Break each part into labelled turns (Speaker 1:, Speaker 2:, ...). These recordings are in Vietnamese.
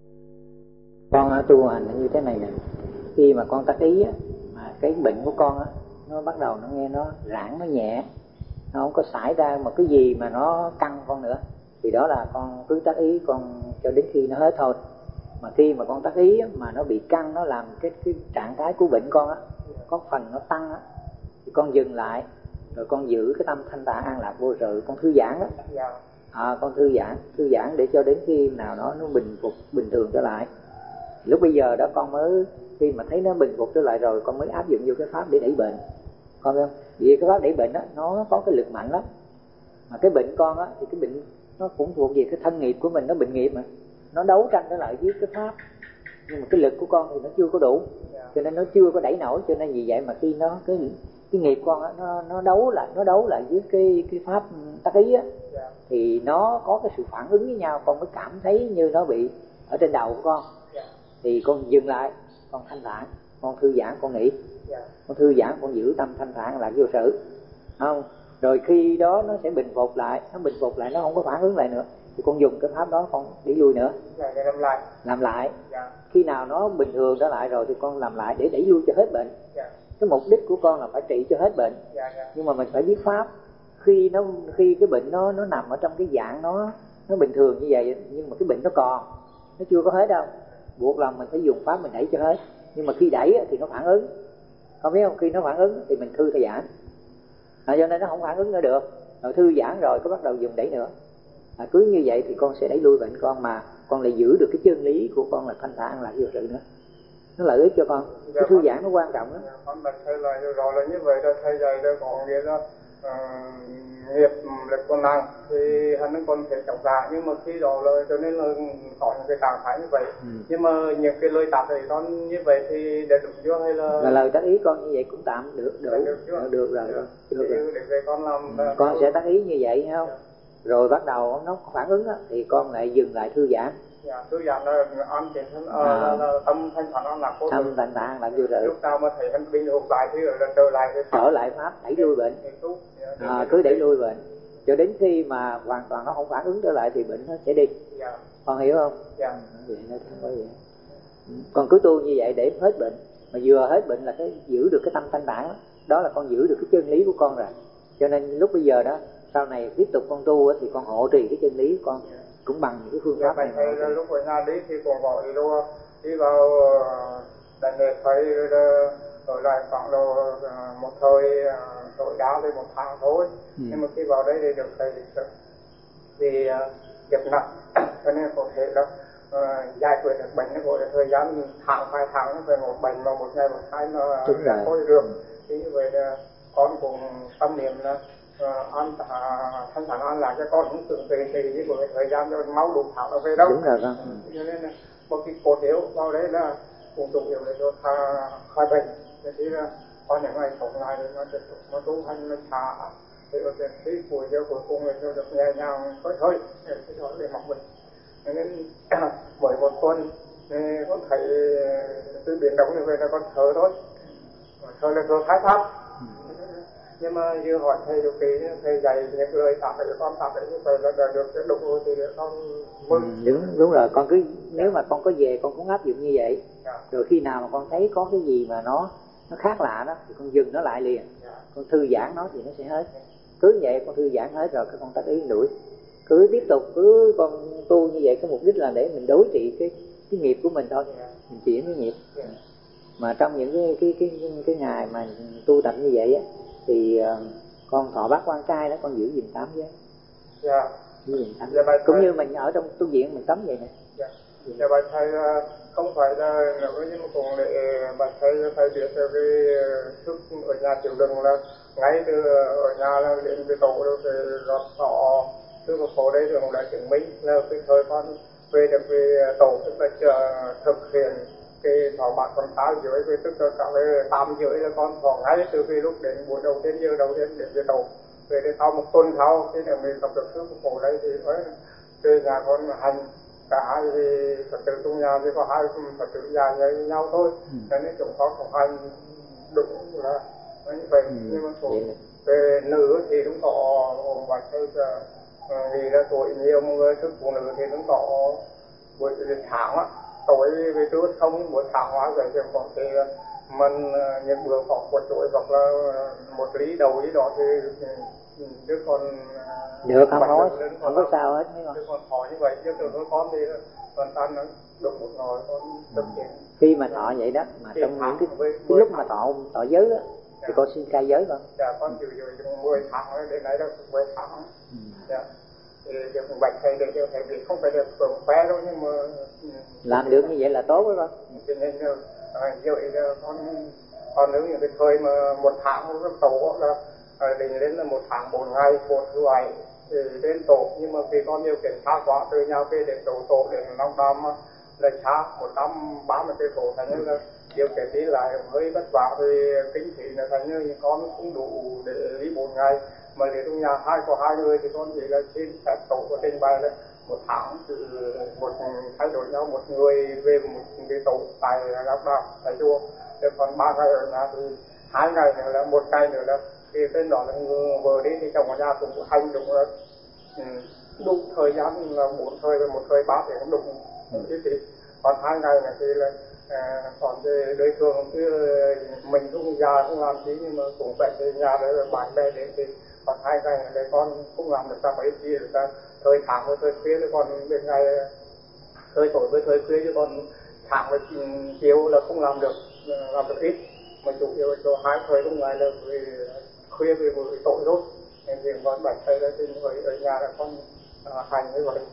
Speaker 1: Con tu hành như thế này nè, khi mà con tác ý á, mà cái bệnh của con á, nó bắt đầu nó nghe nó rãng, nó nhẹ, nó không có xảy ra một cái gì mà nó căng con nữa, thì đó là con cứ tác ý con cho đến khi nó hết thôi. Mà khi mà con tác ý á, mà nó bị căng, nó làm cái trạng thái của bệnh con á có phần nó tăng á, thì con dừng lại, rồi con giữ cái tâm thanh thản an lạc vô sự, con thư giãn đó. Con thư giãn để cho đến khi nào nó bình phục, bình thường trở lại. Lúc bây giờ đó con mới, khi mà thấy nó bình phục trở lại rồi, con mới áp dụng vô cái pháp để đẩy bệnh, con biết không? Vì cái pháp đẩy bệnh á, nó có cái lực mạnh lắm. Mà cái bệnh con á, thì cái bệnh nó cũng thuộc về cái thân nghiệp của mình, nó bệnh nghiệp mà, nó đấu tranh trở lại với cái pháp. Nhưng mà cái lực của con thì nó chưa có đủ, cho nên nó chưa có đẩy nổi. Cho nên vì vậy mà khi nó cái nghiệp con á, nó đấu lại với cái pháp tác ý á, thì nó có cái sự phản ứng với nhau. Con mới cảm thấy như nó bị ở trên đầu của con, thì con dừng lại, con thanh thản, con thư giãn, con nghĩ, con thư giãn, con giữ tâm thanh thản là vô sự, không? Rồi khi đó nó sẽ bình phục lại, nó không có phản ứng lại nữa, thì con dùng cái pháp đó con đi lui nữa, làm lại. Khi nào nó bình thường trở lại rồi thì con làm lại để đẩy lui cho hết bệnh. Cái mục đích của con là phải trị cho hết bệnh. Nhưng mà mình phải biết pháp. Khi cái bệnh nó nằm ở trong cái dạng nó bình thường như vậy, nhưng mà cái bệnh nó chưa có hết đâu, buộc lòng mình phải dùng pháp mình đẩy cho hết. Nhưng mà khi đẩy thì nó phản ứng, không biết không? Khi nó phản ứng thì mình thư giãn, cho nên nó không phản ứng nữa được. Rồi thư giãn rồi có bắt đầu dùng đẩy nữa. Cứ như vậy thì con sẽ đẩy lui bệnh con, mà con lại giữ được cái chân lý của con là thanh thản là vô sự nữa. Nó lợi ích cho con. Cái thư giãn nó quan trọng lắm.
Speaker 2: Con bạch thầy là rồi là như vậy rồi, thầy dạy rồi có nghĩa là nghiệp lực con nặng thì hắn còn thể trọng ra, nhưng mà khi đó là cho nên là có những cái trạng thái như vậy. Nhưng mà những cái lời tạp thì con như vậy thì để đúng chưa, hay là
Speaker 1: lời tác ý con như vậy cũng tạm được rồi.
Speaker 2: Để con làm
Speaker 1: con sẽ tác ý như vậy không? Rồi bắt đầu nó phản ứng á, thì con lại dừng lại thư giãn.
Speaker 2: Thư giãn là an tĩnh thân, là tâm thanh thản an lạc vô sự.
Speaker 1: Tâm thanh thản là vô sự.
Speaker 2: Lúc nào mà thấy hắn bình phục lại thì là trở lại
Speaker 1: pháp đẩy lui bệnh. Cứ đẩy lui bệnh cho đến khi mà hoàn toàn nó không phản ứng trở lại thì bệnh nó sẽ đi. Con hiểu không? Con cứ tu như vậy để hết bệnh. Mà vừa hết bệnh là cái giữ được cái tâm thanh thản đó là con giữ được cái chân lý của con rồi. Cho nên lúc bây giờ đó, sau này tiếp tục con tu thì con hộ trì cái chân lý của con cũng bằng những cái phương pháp này.
Speaker 2: Lúc ở nhà đi thì con gọi đi vào đại nghệ phải ở lại khoảng độ một thời tối đa thì 1 tháng thôi. Nhưng mà khi vào đây thì được thầy thì nghiệp nặng, cho nên có thể là giải quyết được bệnh. Nó gọi là thời gian vài tháng nó về một bệnh mà một ngày một hai nó thôi được. Thì như vậy là con cũng tâm niệm là thanh thản an lạc cho con cũng tưởng tùy với một thời gian cho máu đủ thảo là về đâu.
Speaker 1: Đúng rồi con.
Speaker 2: Cho nên là một cái cột yếu vào đấy là cũng chủ yếu để cho khai bệnh. Thế là có những ngày sống lại thì nó tu hành nó thả, thì có thể khi cuối cùng nó được nhẹ nhàng thôi cái đó để mọc mình. Cho nên mỗi một tuần con thấy sự biến động như vậy là con thở thôi, thở là thở thái pháp. Nhưng mà như hỏi thầy được kỹ, thầy dạy những lời tạp để con tạp để như vậy là được cái đúng rồi thì con mừng.
Speaker 1: Đúng rồi, con cứ nếu mà con có về con cũng áp dụng như vậy. Rồi khi nào mà con thấy có cái gì mà nó khác lạ đó thì con dừng nó lại liền. Con thư giãn nó thì nó sẽ hết. Cứ vậy con thư giãn hết rồi cái con tác ý đuổi. Cứ tiếp tục cứ con tu như vậy, cái mục đích là để mình đối trị cái nghiệp của mình thôi. Mình chuyển cái nghiệp. Mà trong những cái ngày mà tu tập như vậy á thì con thọ bát quan trai đó, con giữ gìn 8 giới. Cũng như mình ở trong tu viện mình tắm vậy nè.
Speaker 2: Dạ bạch thầy không phải là nếu như mà cùng để bạch thầy biết theo cái sức ở nhà tiểu đường là ngay từ ở nhà là đến cái tổ rồi về lọt thọ từ một phố đây đường đã chứng minh là cái thời con về được về tổ, tức là thực hiện cái thọ bát con trai dưới cái tức là cả cái 8 giới là con thọ ngay từ khi lúc đến buổi đầu tiên đến cái tổ. Về đến sau một tuần sau khi là mình gặp được sư của cổ đây thì nói về nhà con hành cả hai Phật tử trong nhà thì có 2 Phật tử già với nhau thôi. Cho nên chúng con cũng hành đúng là như vậy. Nhưng mà về nữ thì cũng có vài thầy nghĩ là tuổi nhiều, mọi người sức phụ nữ thì cũng có buổi sáng á, tối về trưa không buổi sáng hóa vậy thì có thể mình những bữa khoảng một chuỗi hoặc là một lý đầu lý đó thì đứa con
Speaker 1: được không có sao hết mấy con.
Speaker 2: Đứa con khó như vậy chứ đứa con thì con ăn nó được một nồi con thực hiện.
Speaker 1: Khi mà thọ vậy đó mà trong những cái lúc mà thọ giới á thì con xin cai giới con.
Speaker 2: Dạ con chịu rồi 10 tháng đến nay đó 10 tháng. Dạ. Thì được bệnh thầy để cho thầy vì không phải được cường khỏe đâu nhưng mà
Speaker 1: làm được như vậy là tốt đó con.
Speaker 2: Cho nên vậy con nếu như cái thời mà một tháng nó tổ là định đến là 1 tháng 4 ngày một thứ bảy thì đến tổ, nhưng mà vì con nhiều kiện xa quá từ nhau về đến tổ đến Long Tam là xa 130 cây số, thành nên là điều kiện đi lại hơi vất vả thì kinh phí là thành như con không đủ để đi 4 ngày, mà để trong nhà có hai người thì con chỉ là xin phép tổ của trình bày là 1 tháng từ một thay đổi nhau một người về một cái tổ tại Ngọc Đàm tại chùa, để còn 3 ngày ở nhà thì 2 ngày nữa là 1 ngày nữa là thì tên đó là vừa đi thì chồng ở nhà cũng hành đúng là đúng thời gian là 4 thời và 1 thời 3 thì cũng đúng thì còn 2 ngày này thì là còn về đối phương chứ mình cũng già không làm gì, nhưng mà cũng vậy thì nhà đấy là bạn bè đến thì còn 2 ngày này con cũng làm được ra mấy gì được ra thời tháng với thời khuya, còn bên ngày thời tối với thời khuya chứ còn tháng với chiều là không làm được ít, mà chủ yếu cho 2 thời trong ngày là vì khuya vì buổi tối rồi nên thì con bệnh thầy là thì ở nhà là con hành như vậy.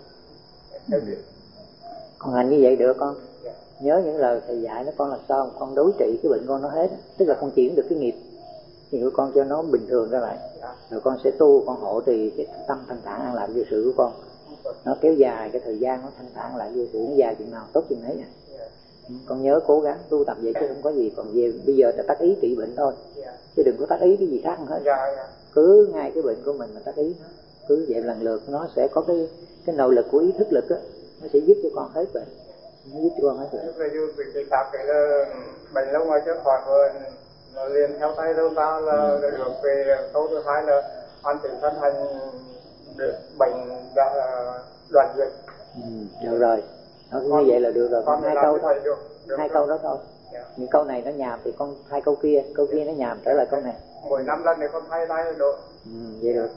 Speaker 1: Con hành như vậy được con. Nhớ những lời thầy dạy nó con làm sao con đối trị cái bệnh con nó hết, tức là con chuyển được cái nghiệp của con cho nó bình thường ra lại, rồi con sẽ tu, con hộ trì cái tâm thanh thản an lạc vô sự của con, nó kéo dài cái thời gian nó thanh thản lại vô sự, nó dài chừng nào tốt chừng ấy. Con nhớ cố gắng tu tập vậy chứ không có gì, còn về bây giờ là tác ý trị bệnh thôi, chứ đừng có tác ý cái gì khác hết. Cứ ngay cái bệnh của mình mà tác ý nó, cứ vậy lần lượt nó sẽ có cái nội lực của ý thức lực á, nó sẽ giúp cho con hết bệnh. Nó giúp cho con hết bệnh.
Speaker 2: Lúc này dù cái tác cái là bệnh lâu ngoài chứ khỏi rồi nó liền theo tay đâu ta là được về câu thứ hai là an tĩnh thân hành được bệnh đoạn diệt.
Speaker 1: Được rồi, nó như vậy là được rồi. Con 2 câu thôi, 2 câu đó thôi. Những câu này nó nhàm thì con 2 câu kia nó nhàm trở lại câu này.
Speaker 2: Mỗi năm lần này con thay lại được.
Speaker 1: Vậy được.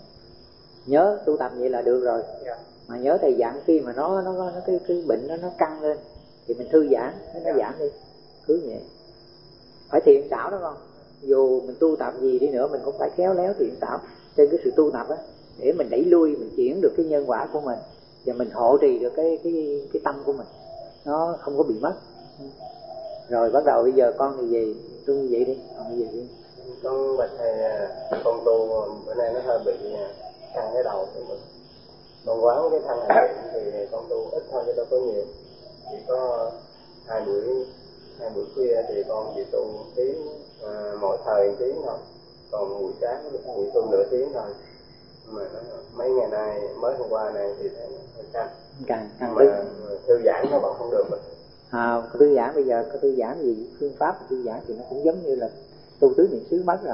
Speaker 1: Nhớ tu tập vậy là được rồi. Mà nhớ thầy dặn khi mà nó cái bệnh nó căng lên thì mình thư giãn, nó giảm đi. Cứ vậy. Phải thiện xảo đó con. Dù mình tu tập gì đi nữa mình cũng phải khéo léo thiện xảo trên cái sự tu tập á, để mình đẩy lui, mình chuyển được cái nhân quả của mình và mình hộ trì được cái tâm của mình, nó không có bị mất. Rồi bắt đầu bây giờ con thì về tu như vậy đi, con về đi.
Speaker 3: Con bạch thầy, con tu bữa nay nó hơi bị căng cái đầu thì con quán cái thân này thì con tu ít thôi chứ đâu có nhiều, chỉ có 2 buổi khuya thì con chỉ tu tiếng mỗi thời 1 tiếng thôi, còn buổi sáng chỉ tu nửa tiếng thôi. Mà nó mấy ngày nay mới hôm qua này thì thấy hơi căng mà thư giãn nó vẫn không được.
Speaker 1: Thư giãn bây giờ có thư giãn gì, phương pháp thư giãn thì nó cũng giống như là tu tứ niệm xứ mất rồi.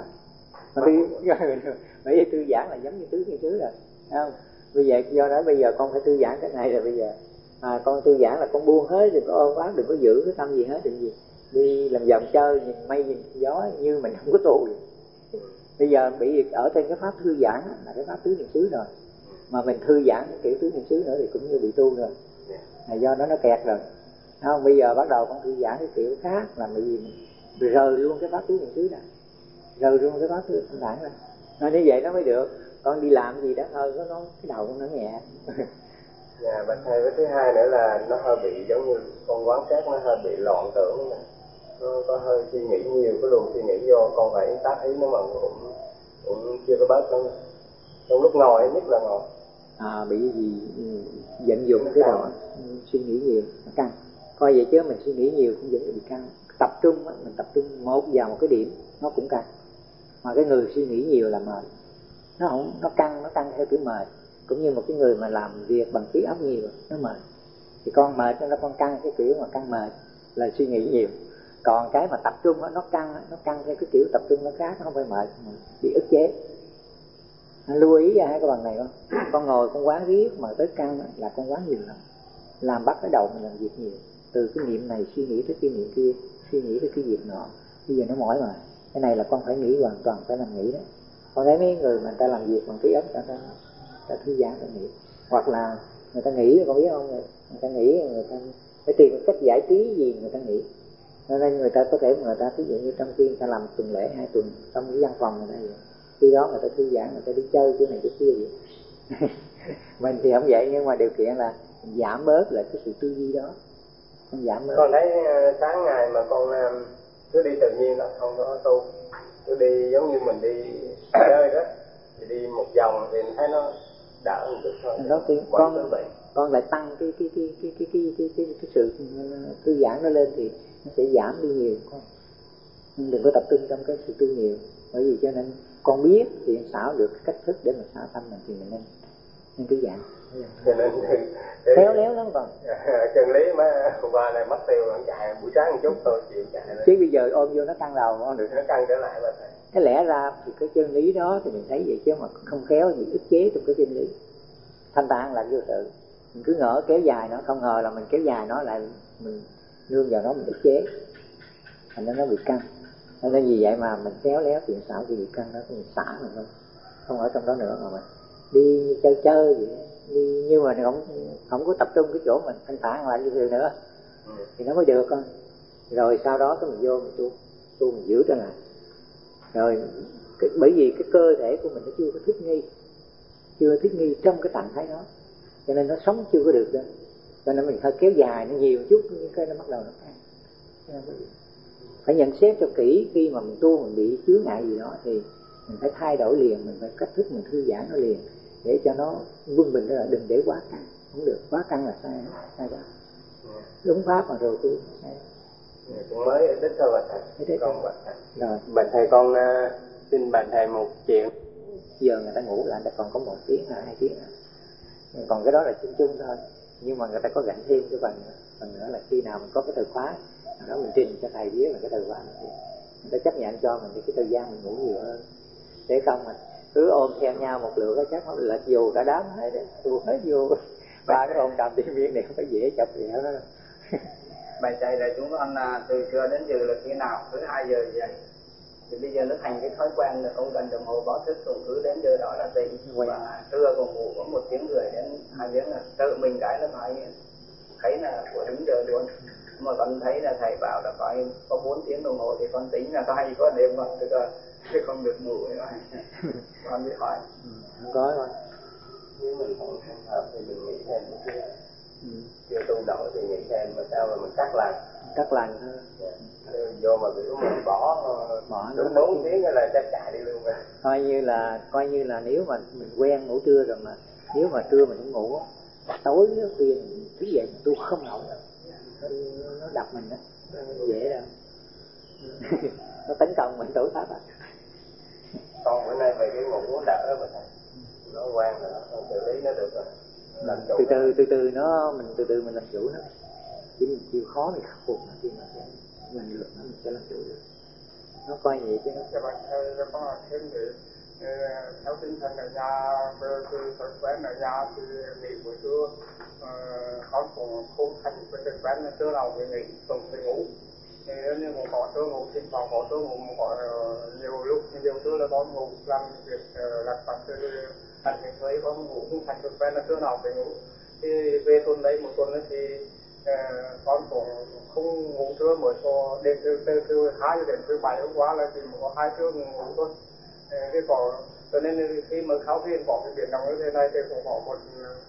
Speaker 1: Bởi vì thư giãn là giống như tứ niệm xứ rồi, không? Bây giờ do đó bây giờ con phải thư giãn cái này rồi, bây giờ con thư giãn là con buông hết, đừng có ôm áp, đừng có giữ cái tâm gì hết, đừng gì đi làm vòng chơi nhìn mây nhìn gió như mình không có tu. Bây giờ bị ở trên cái pháp thư giãn là cái pháp tứ niệm xứ rồi, mà mình thư giãn cái kiểu tứ niệm xứ nữa thì cũng như bị tu rồi, là do đó nó kẹt rồi. Không, bây giờ bắt đầu con thư giãn cái kiểu khác là bởi vì mình rời luôn cái pháp tứ niệm xứ này, rời luôn cái pháp tứ thanh thản ra. Nói như vậy nó mới được. Con đi làm gì đó hơi nó cái đầu nó nhẹ.
Speaker 3: Dạ, bạch thầy, với thứ hai nữa là nó hơi bị giống như con quán xét, nó hơi bị loạn tưởng, nó có hơi suy nghĩ nhiều, cái luồng suy nghĩ vô, con phải tác ý nó mà cũng chưa có bớt đâu. Trong lúc ngồi nhất là ngồi
Speaker 1: bị gì vận dụng cái đầu, suy nghĩ nhiều nó căng. Coi vậy chứ mình suy nghĩ nhiều cũng vẫn bị căng. Tập trung á, mình tập trung vào một cái điểm nó cũng căng. Mà cái người suy nghĩ nhiều là mệt, nó căng theo kiểu mệt. Cũng như một cái người mà làm việc bằng trí óc nhiều nó mệt. Thì con mệt cho nó con căng cái kiểu mà căng mệt là suy nghĩ nhiều. Còn cái mà tập trung á, nó căng theo cái kiểu tập trung nó khác, nó không phải mệt mà bị ức chế. Lưu ý ra hai cái bằng này con ngồi con quán riết mà tới căng là con quán nhiều lắm. làm bắt cái đầu mình làm việc nhiều, từ cái niệm này suy nghĩ tới cái niệm kia, suy nghĩ tới cái việc nọ. Bây giờ nó mỏi mà, cái này là con phải nghĩ hoàn toàn, phải làm nghĩ đó. Con thấy mấy người mà người ta làm việc bằng trí óc, người ta thư giãn, người ta nghĩ. Hoặc là người ta nghĩ, con biết không, người ta nghĩ, người ta phải tìm một cách giải trí gì người ta nghĩ. Nên người ta có thể, người ta ví dụ như trong khi người ta làm tuần lễ 2 tuần trong cái văn phòng người ta vậy, khi đó người ta thư giãn, người ta đi chơi chỗ này chỗ kia vậy. Mình thì không vậy, nhưng mà điều kiện là giảm bớt lại cái sự tư duy đó, không giảm bớt.
Speaker 3: Con thấy sáng ngày mà con cứ đi tự nhiên là không có tu, cứ đi giống như mình đi chơi đó, thì đi một vòng thì thấy nó đỡ một chút thôi.
Speaker 1: Đó thì con lại tăng cái sự thư giãn nó lên thì nó sẽ giảm đi nhiều. Con đừng có tập trung trong cái sự tu nhiều, bởi vì cho nên con biết thì xảo được cái cách thức để mà xả tâm mình thì mình nên thư giãn.
Speaker 3: Cho nên
Speaker 1: khéo léo lắm con.
Speaker 3: chân lý mà hôm qua này mất tiêu nó chạy buổi sáng một chút thôi chịu chạy lên.
Speaker 1: Chứ bây giờ ôm vô nó căng đầu con được,
Speaker 3: nó căng trở lại mà thầy.
Speaker 1: Cái lẽ ra thì cái chân lý đó thì mình thấy vậy, chứ mà không khéo thì ức chế trong cái chân lý. Thanh tạng là vô sự, mình cứ ngỡ kéo dài nó, không ngờ là mình kéo dài nó lại, mình nương vào nó mình ức chế, thành ra nó bị căng. Nên vì vậy mà mình khéo léo chuyện xảo thì bị căng đó, thì mình xả mình thôi, không ở trong đó nữa mà mình đi chơi vậy, đi nhưng mà không có tập trung cái chỗ mình thanh tạng lại như thế nữa thì nó mới được con. Rồi sau đó cái mình vô mình tu mình giữ trở lại. Rồi bởi vì cái cơ thể của mình nó chưa có thích nghi trong cái trạng thái đó, cho nên nó sống chưa có được đâu. Cho nên mình phải kéo dài nó nhiều chút, những cái nó bắt đầu nó phải nhận xét cho kỹ. Khi mà mình tu mình bị chướng ngại gì đó thì mình phải thay đổi liền, mình phải cách thức mình thư giãn nó liền để cho nó quân bình. Đó là đừng để quá căng, không được, quá căng là sai đó. Đúng pháp mà rồi tu sai.
Speaker 3: Cũng mới đích thôi bà thầy. Rồi bạn thầy con xin bạn thầy một chuyện.
Speaker 1: Giờ người ta ngủ lại đã còn có 1 tiếng hay 2 tiếng nữa. Còn cái đó là chung thôi, nhưng mà người ta có gạnh thêm cái phần nữa là khi nào mình có cái từ khóa đó mình trình cho thầy biết là cái từ khóa này, người ta chấp nhận cho mình thì cái thời gian mình ngủ nhiều hơn. Để không mà cứ ôm theo nhau một lượt chắc nó lệch dù cả đám hết đấy, dù hết vô ba cái ôm cầm tiên viên này không phải dễ chọc dẻo đó.
Speaker 4: Bài thầy là chúng con từ trưa đến giờ là khi nào cứ 2 giờ vậy, thì bây giờ nó thành cái thói quen là không cần đồng hồ báo thức, cũng cứ đến giờ đó là tỉnh. Và trưa còn ngủ có 1 tiếng rưỡi đến 2 tiếng là tự mình cái là phải thấy là của đúng giờ luôn. Mà con thấy là thầy bảo là phải có 4 tiếng đồng hồ thì con tính là có hay có đêm mà chứ không được ngủ nữa. Con biết hỏi
Speaker 1: không có thôi.
Speaker 3: Nếu mình không hợp thì mình nghĩ thêm một chút. Chưa tu nổi thì nghĩ thêm, mà sao mà mình cắt lành thôi. Vô mà kiểu mình bỏ đúng 4 tiếng là chắc chạy đi luôn rồi.
Speaker 1: Coi như là nếu mà mình quen ngủ trưa rồi, mà nếu mà trưa mình không ngủ, tối khuya thức dậy tu không nổi đâu. Nó đập mình đó, dễ đâu. Nó tấn công mình tối pháp á.
Speaker 3: Còn bữa nay về cái ngủ đỡ đó mà thầy, nó quen rồi, nó xử lý nó được rồi.
Speaker 1: Từ từ mình làm chủ nó. Chỉ mình chịu khó mình khắc phục nó thì mình được nó, mình sẽ làm chủ được. Nó coi vậy chứ.
Speaker 2: Các bạn thầy có thêm để theo tinh thần ở nhà, về thói quen ở nhà thì nghỉ buổi trưa, con cũng không thành cái thói quen là trưa nào thì nghỉ, tuần thì ngủ. Thì nếu mà có trưa ngủ thì có trưa ngủ, có nhiều lúc nhiều trưa là con ngủ làm việc lặt vặt thì thành cái thuế con ngủ không thành thói quen là trưa nào thì ngủ. Thì về tuần đấy một tuần thì con cũng không ngủ trưa, mới có đêm từ 2 đến thứ 7 hôm qua là chỉ có 2 trưa ngủ thôi. Cái có cho nên khi mà khảo viên có cái biến động như thế này thì cũng có một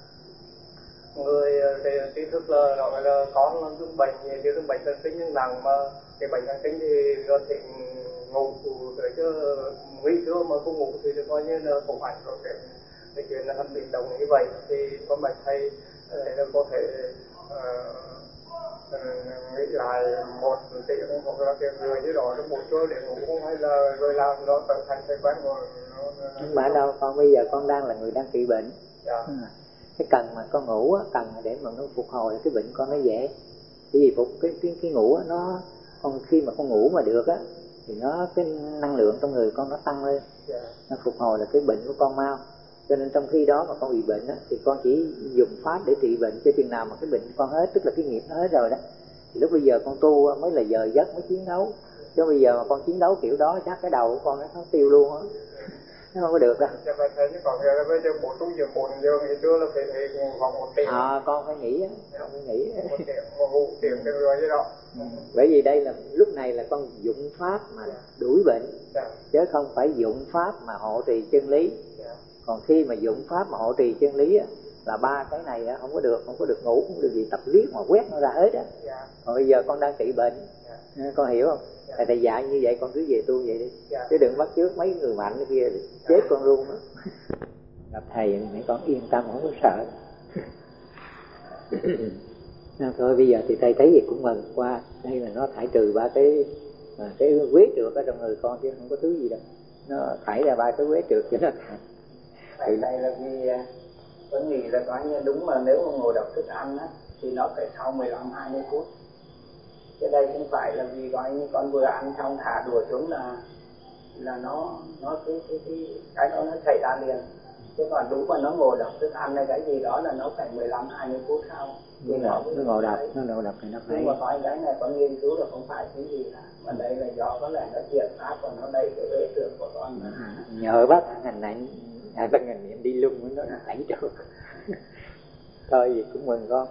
Speaker 2: người trí thức là nói là con nó dùng bệnh như cái bệnh thần kinh nhưng nặng, mà cái bệnh thần kinh thì rồi thì ngủ rồi chứ nghỉ trưa mà không ngủ thì coi như là cũng ảnh hưởng đến cái chuyện là hắn biến động như vậy. Thì con bạch thầy có thể nghĩ lại 1 tiếng hoặc là tiền người chứ đó một trưa để ngủ, hay là rồi làm nó trở thành thói quen của nó.
Speaker 1: Nhưng mà đâu, con bây giờ con đang là người đang trị bệnh. Cái cần mà con ngủ á, cần để mà nó phục hồi cái bệnh con nó dễ. Bởi vì cái ngủ á, nó con khi mà con ngủ mà được á thì nó cái năng lượng trong người con nó tăng lên, nó phục hồi là cái bệnh của con mau. Cho nên trong khi đó mà con bị bệnh á, thì con chỉ dùng pháp để trị bệnh, cho chừng nào mà cái bệnh con hết, tức là cái nghiệp nó hết rồi đó, thì lúc bây giờ con tu mới là giờ giấc mới chiến đấu. Chứ bây giờ mà con chiến đấu kiểu đó chắc cái đầu của con nó tiêu luôn á, nó không có được đâu.
Speaker 2: Bây giờ bố tu giờ 4 giờ nghỉ trưa là phải khoảng 1 tiếng.
Speaker 1: Con phải nghỉ á, con phải nghỉ.
Speaker 2: 1 tiếng, 1 tiếng rồi vậy đó.
Speaker 1: Bởi vì đây là lúc này là con dụng pháp mà đuổi bệnh, chứ không phải dụng pháp mà hộ trì chân lý. Còn khi mà dụng pháp mà hộ trì chân lý á, là ba cái này á, không có được ngủ, không được gì tập viết mà quét nó ra hết á. Còn bây giờ con đang trị bệnh, con hiểu không? Thầy dạy như vậy con cứ về tu vậy đi, chứ đừng bắt chước mấy người mạnh kia chết con luôn á. Gặp thầy mấy con yên tâm, không có sợ. Thôi bây giờ thì thầy thấy gì cũng mừng. Qua đây là nó thải trừ ba cái quế trượt ở trong người con, chứ không có thứ gì đâu. Nó thải ra ba cái quế trượt cho nó thành.
Speaker 4: Tại đây là vì con nghĩ là coi như đúng, mà nếu mà ngồi đọc thức ăn á thì nó phải sau 15-20 phút. Chứ đây không phải là vì coi như con vừa ăn xong thả đùa xuống là nó cái đó nó xảy ra liền. Chứ còn đúng mà nó ngồi đọc thức ăn hay cái gì đó là nó phải 15-20 phút sau.
Speaker 1: Nhưng mà nó ngồi đọc thì nó phải.
Speaker 4: Nhưng mà coi cái này con nghiên cứu là không phải cái gì cả, mà đây là do có lẽ nó chuyển pháp và nó đầy cái vế trượt của con.
Speaker 1: Nhờ bác ngành này, bác ngành niệm đi luôn với nó đẩy được. Thôi gì cũng mừng con.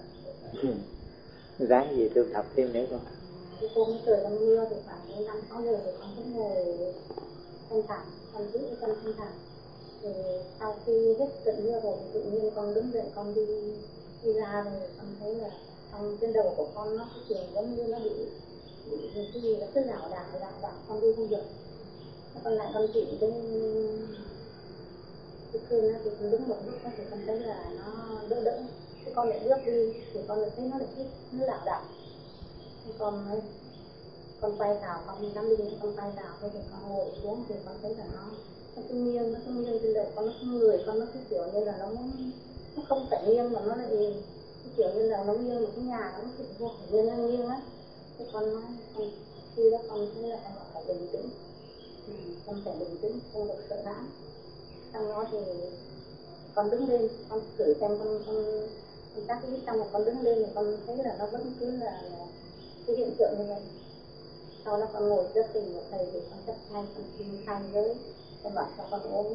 Speaker 1: Ráng gì tu tập thêm nữa con.
Speaker 5: Khi cô mới trời đang mưa thì khoảng 5-6 giờ thì con cũng ngồi thanh thản, con giữ cái chân thanh thản. Thì sau khi hết trận mưa rồi thì tự nhiên con đứng dậy, con đi ra rồi con thấy là trong trên đầu của con nó cái chuyện giống như nó bị cái gì nó cứ lảo đảo, con đi không được. Con lại con chỉ cái cơn thì con đứng một lúc thì con thấy là nó đỡ. Thì con lại bước đi thì con lại thấy nó lại cứ lảo đảo. Thì con quay vào, con nắm đi, con quay vào thì con ngồi xuống thì con thấy là nó cứ nghiêng trên đầu con, nó không người con, nó cứ kiểu như là nó không phải nghiêng mà nó lại kiểu như là nó nghiêng một cái nhà, nó kiểu vô phải nghiêng nó nghiêng á. Thì con khi đó con thấy là con phải bình tĩnh, con phải bình tĩnh, không được sợ hãi. Sau đó thì con đứng lên, con thử xem con tác ý, xong rồi con đứng lên thì con thấy là nó vẫn cứ là cái hiện tượng như vậy. Sau đó con ngồi rất tình của thầy thì con chấp tay, con xin thay với con bảo cho con uống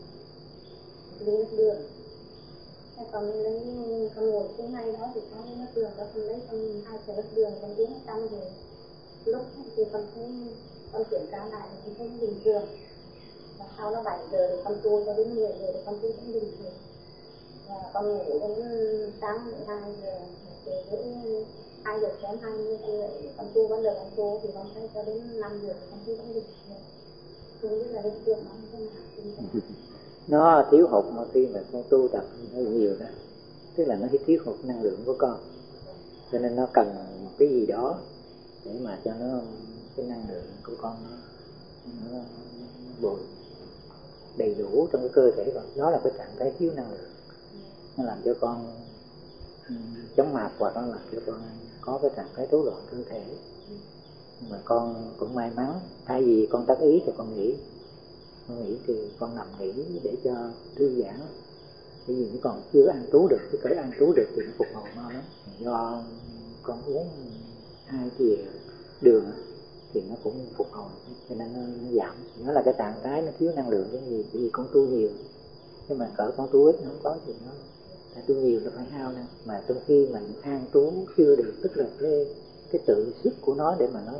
Speaker 5: ly nước đường. Thế con lấy, con ngồi xuống ngay đó thì có nước đường đó, con lấy con 2 chén nước đường, con uống xong rồi lúc thì con thấy, con kiểm tra lại thì con thấy bình thường. Và sau đó 7 giờ thì con tu cho đến 10 giờ thì con thấy cũng bình thường. Và con ngủ đến sáng 12 giờ, thì đến 2 giờ kém 20 con tu vẫn được, con tu thì con thấy cho đến 5 giờ thì con thấy vẫn bình thường. Không biết là hiện tượng nó như thế nào.
Speaker 1: Nó thiếu hụt mà khi mà con tu tập hơi nhiều đó, tức là nó thiếu hụt năng lượng của con, cho nên nó cần cái gì đó để mà cho nó cái năng lượng của con nó bồi đầy đủ trong cái cơ thể con. Đó là cái trạng thái thiếu năng lượng, nó làm cho con chóng mặt, hoặc nó làm cho con có cái trạng thái rối loạn cơ thể. Nhưng mà con cũng may mắn, thay vì con tác ý thì con nghĩ thì con nằm nghỉ để cho thư giãn. Bởi vì còn chưa ăn trú được, chứ cỡ ăn trú được thì nó phục hồi mau lắm. Do con uống 2 thìa đường thì nó cũng phục hồi, cho nên nó giảm. Nó là cái trạng thái nó thiếu năng lượng cái gì, bởi vì con tu nhiều. Nhưng mà cỡ con tu ít nó không có gì, nó tại tu nhiều nó phải hao năng. Mà trong khi mình ăn trú chưa được, tức là cái tự sức của nó để mà nó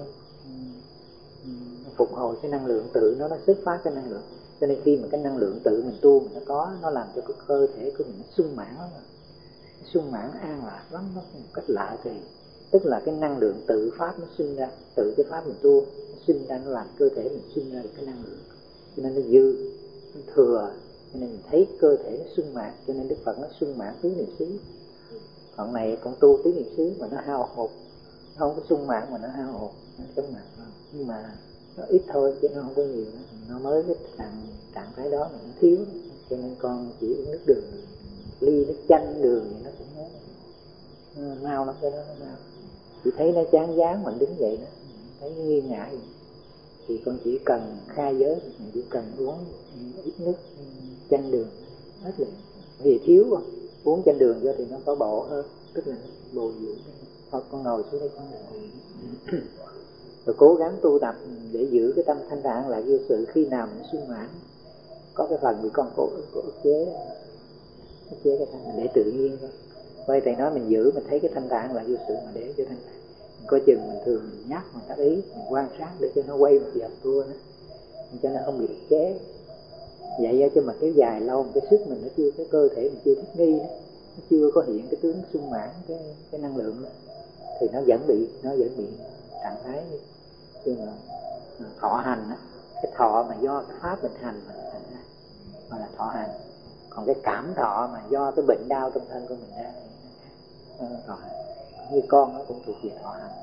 Speaker 1: phục hồi cái năng lượng tự nó xuất phát cái năng lượng. Cho nên khi mà cái năng lượng tự mình tu mình nó có, nó làm cho cái cơ thể của mình nó sung mãn lắm, sung mãn an lạc lắm, nó một cách lạ kỳ. Tức là cái năng lượng tự pháp nó sinh ra, tự cái pháp mình tu nó sinh ra, nó làm cơ thể mình sinh ra được cái năng lượng, cho nên nó dư, nó thừa, cho nên mình thấy cơ thể nó sung mãn. Cho nên Đức Phật nó sung mãn tứ niệm xứ. Còn này con tu tứ niệm xứ mà nó hao hụt, nó không có sung mãn mà nó hao hụt, nó chóng mặt. Nhưng mà nó ít thôi chứ nó không có nhiều, nó mới cái trạng thái đó mà nó thiếu. Cho nên con chỉ uống nước đường, ly nước chanh đường thì nó cũng mau lắm, cho nó mau. Chỉ thấy nó chán dáng mình đứng dậy đó, thấy nghi ngại thì con chỉ cần khai giới, mình chỉ cần uống ít nước chanh đường hết liền. Vì thiếu quá, uống trên đường vô thì nó có bộ hơn, tức là bồi dưỡng. Thôi con ngồi xuống đây con ngồi. Rồi cố gắng tu tập để giữ cái tâm thanh thản lại vô sự, khi nào nó sung mãn. Có cái phần bị con cố ức chế cái thanh để tự nhiên thôi. Vậy thầy nói mình giữ, mình thấy cái thanh thản lại vô sự mà để cho thanh thản. Mình coi chừng mình thường mình nhắc, mình tác ý, mình quan sát để cho nó quay một vòng tua nữa, cho nó không bị ức chế. Vậy cho mà kéo dài lâu, cái sức mình nó chưa, cái cơ thể mình chưa thích nghi đó, nó chưa có hiện cái tướng sung mãn, cái năng lượng đó, thì nó vẫn bị trạng thái như là thọ hành đó. Cái thọ mà do cái pháp mình hành mà thành ra gọi là thọ hành. Còn cái cảm thọ mà do cái bệnh đau trong thân của mình ra thì thọ hành. Như con nó cũng thuộc về thọ hành.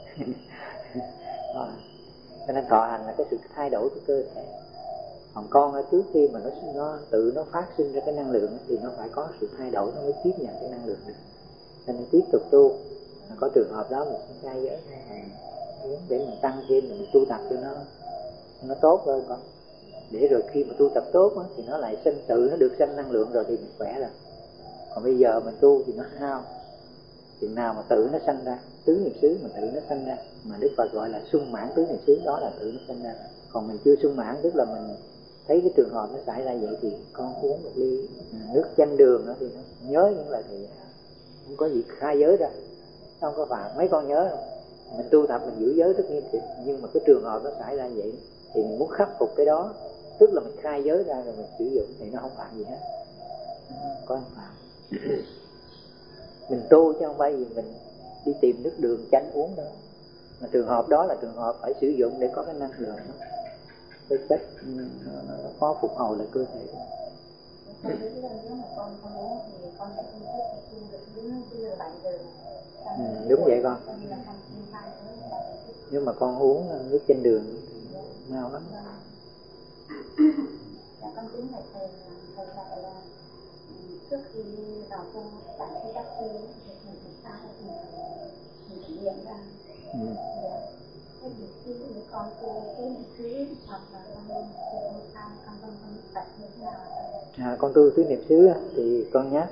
Speaker 1: Cho nên thọ hành là cái sự thay đổi của cơ thể. Còn con ở trước khi mà nó tự nó phát sinh ra cái năng lượng thì nó phải có sự thay đổi, nó mới tiếp nhận cái năng lượng được. Cho nên tiếp tục tu. Có trường hợp đó mình sẽ trai giới để mình tăng thêm, mình tu tập cho nó tốt hơn con. Để rồi khi mà tu tập tốt đó, thì nó lại tự nó được sinh năng lượng rồi thì mình khỏe rồi. Còn bây giờ mình tu thì nó hao. Chừng nào mà tự nó sanh ra tứ niệm xứ, mà tự nó sanh ra, mà Đức Phật gọi là sung mãn tứ niệm xứ, đó là tự nó sanh ra. Còn mình chưa sung mãn, tức là mình thấy cái trường hợp nó xảy ra vậy thì con uống một ly nước chanh đường đó thì nó nhớ những lời thầy không có gì khai giới ra, không có phạm. Mấy con nhớ không? Mình tu tập mình giữ giới rất nghiêm chỉnh, nhưng mà cái trường hợp nó xảy ra vậy thì mình muốn khắc phục cái đó, tức là mình khai giới ra rồi mình sử dụng thì nó không phạm gì hết, có không phạm. Mình tu chứ không phải vì mình đi tìm nước đường chanh uống đâu, mà trường hợp đó là trường hợp phải sử dụng để có cái năng lượng đó, cái chất có phục hồi lại cơ thể. Đúng vậy con. Nếu mà con uống nước trên đường mau lắm.
Speaker 5: Con tính này thầy dạy là trước khi vào tu bạn khi đắc thi mình sai thì mình thể nghiệm ra. Cái việc khi con tu cái niệm xứ hoặc là con sai con tập như thế nào?
Speaker 1: Con tu tứ niệm xứ thì con nhắc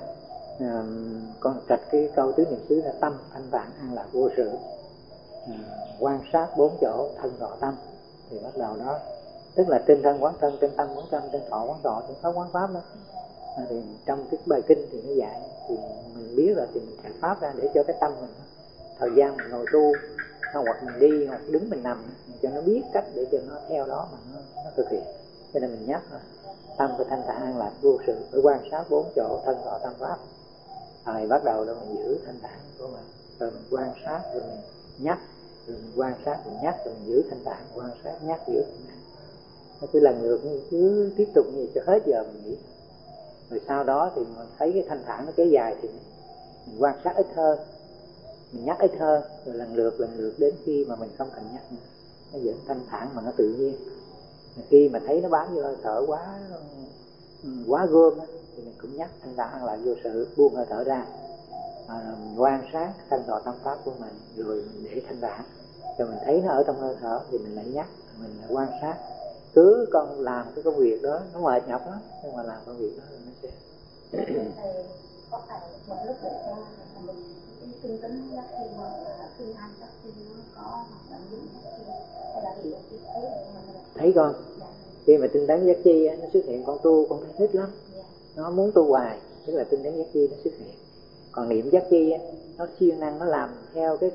Speaker 1: con trạch cái câu tứ niệm xứ là tâm thanh thản an lạc vô sự, quan sát bốn chỗ thân thọ tâm, thì bắt đầu đó tức là trên thân quán thân, trên tâm quán tâm, trên thọ quán thọ, trên pháp quán pháp đó. Thì trong cái bài kinh thì nó dạy, thì mình biết rồi thì mình trạch pháp ra để cho cái tâm mình thời gian mình ngồi tu hoặc mình đi hoặc đứng mình nằm mình cho nó biết cách để cho nó theo đó mà nó thực hiện. Cho nên mình nhắc là tâm phải thanh thản an lạc vô sự, phải quan sát bốn chỗ thân thọ tâm pháp. Rồi bắt đầu đó mình giữ thanh thản của mình, rồi mình quan sát, rồi mình nhắc, rồi mình quan sát, mình nhắc, rồi mình giữ thanh thản, quan sát, nhắc, giữ thanh thản. Nó cứ lần lượt như cứ tiếp tục như cho hết giờ mình nghĩ. Rồi sau đó thì mình thấy cái thanh thản nó kéo dài thì mình quan sát ít hơn, mình nhắc ít hơn, rồi lần lượt đến khi mà mình không cần nhắc nữa, nó vẫn thanh thản mà nó tự nhiên. Khi mà thấy nó bám vô hơi thở quá gom thì mình cũng nhắc thanh thản lại vô sự, buông hơi thở ra, mình quan sát thanh thọ tâm pháp của mình, rồi mình để thanh thản. Rồi mình thấy nó ở trong hơi thở thì mình lại nhắc, mình lại quan sát. Cứ con làm cái công việc đó nó mệt nhọc lắm, nhưng mà làm công việc đó thì nó sẽ
Speaker 5: có phải một lúc để cho mình tinh tấn giác khi mà khi ăn giác khi nó có hoặc là những hay là gì
Speaker 1: thấy con khi mà tinh tấn giác chi nó xuất hiện, con tu con thấy thích lắm, nó muốn tu hoài, tức là tinh tấn giác chi nó xuất hiện. Còn niệm giác chi nó siêng năng, nó làm theo cái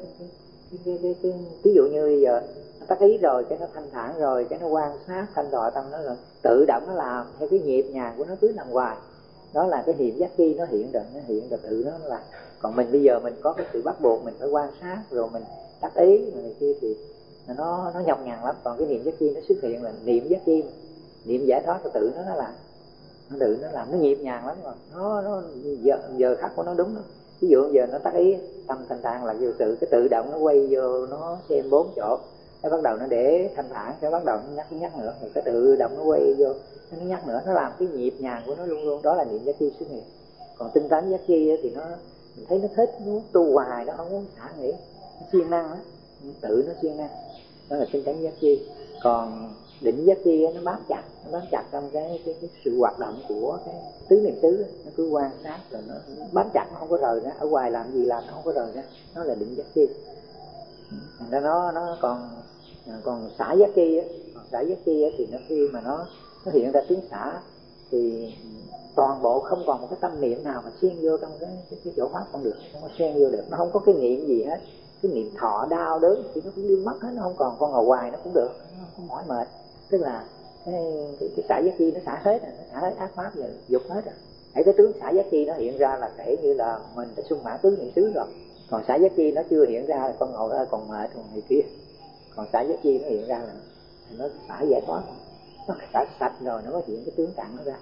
Speaker 1: ví dụ như bây giờ nó tác ý rồi cái nó thanh thản rồi cái nó quan sát thanh thọ tâm nó rồi tự động nó làm theo cái nhịp nhàng của nó, cứ làm hoài. Đó là cái niệm giác chi nó hiện rồi tự nó làm. Còn mình bây giờ mình có cái sự bắt buộc mình phải quan sát rồi mình tác ý rồi này kia thì nó nhọc nhằn lắm. Còn cái niệm giác chi nó xuất hiện là niệm giác chi, niệm giải thoát là tự nó làm, nó tự nó làm, nó nhịp nhàng lắm rồi. Nó giờ khắc của nó đúng đó. Ví dụ giờ nó tác ý tâm thanh thản là vô sự, cái tự động nó quay vô nó xem bốn chỗ, cái bắt đầu nó để thanh thản, cái bắt đầu nó nhắc nữa, rồi cái tự động nó quay vô nó nhắc nữa, nó làm cái nhịp nhàng của nó luôn luôn. Đó là niệm giác chi xuất hiện. Còn tinh tấn giác chi thì mình thấy nó thích, nó muốn tu hoài, nó không muốn xả nghỉ, nó siêng năng đó, tự nó siêng năng, đó là tinh tấn giác chi. Còn định giác chi nó bám chặt trong cái sự hoạt động của cái tứ niệm xứ, nó cứ quan sát rồi nó bám chặt, nó không có rời ra. Ở ngoài làm gì làm nó không có rời ra, nó là định giác chi. Thành ra nó còn xả giác chi á, thì nó khi mà nó hiện ra tiếng xả thì toàn bộ không còn một cái tâm niệm nào mà xen vô trong cái chỗ pháp không được, không có xen vô được, nó không có cái niệm gì hết. Cái niệm thọ đau đớn thì nó cũng đi mất hết, nó không còn, con ngồi hoài nó cũng được, nó không mỏi mệt. Tức là cái xả giác chi nó xả hết rồi, nó xả hết ác pháp rồi, dục hết rồi. Hãy cái tướng xả giác chi nó hiện ra là kể như là mình đã sung mãn tứ niệm xứ rồi. Còn xả giác chi nó chưa hiện ra là con ngồi đó còn mệt còn này kia. Còn xả giác chi nó hiện ra là nó xả giải thoát, nó xả sạch rồi nó có hiện cái tướng cạn nó ra.